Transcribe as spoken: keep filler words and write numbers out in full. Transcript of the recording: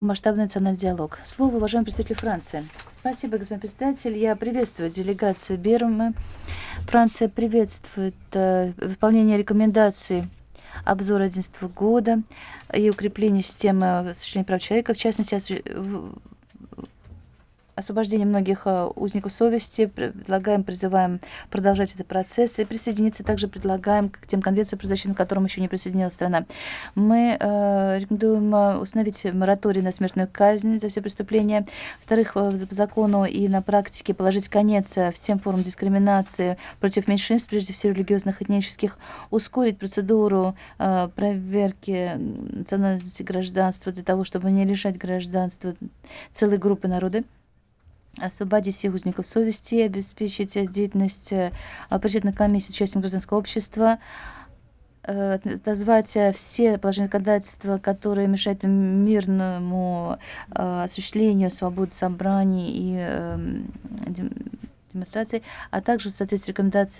Масштабный национальный диалог. Слово уважаемый представитель Франции. Спасибо, господин председатель. Я приветствую делегацию Бирмы. Франция приветствует э, выполнение рекомендаций обзора одиннадцатого года и укрепление системы осуществления прав человека, в частности, осу- в- освобождение многих э, узников совести. Предлагаем, призываем продолжать этот процесс и присоединиться также предлагаем к тем конвенциям, про защиту которым еще не присоединилась страна. Мы э, рекомендуем э, установить мораторий на смертную казнь за все преступления. Во-вторых, э, по закону и на практике положить конец э, всем формам дискриминации против меньшинств, прежде всего религиозных, этнических, ускорить процедуру э, проверки национальности гражданства для того, чтобы не лишать гражданства целой группы народа, освободить всех узников совести, обеспечить э, деятельность э, причетных комиссий с участием гражданского общества, э, назвать э, все положения законодательства, которые мешают мирному э, осуществлению свободы собраний и э, дем- демонстраций, а также в соответствии с рекомендациями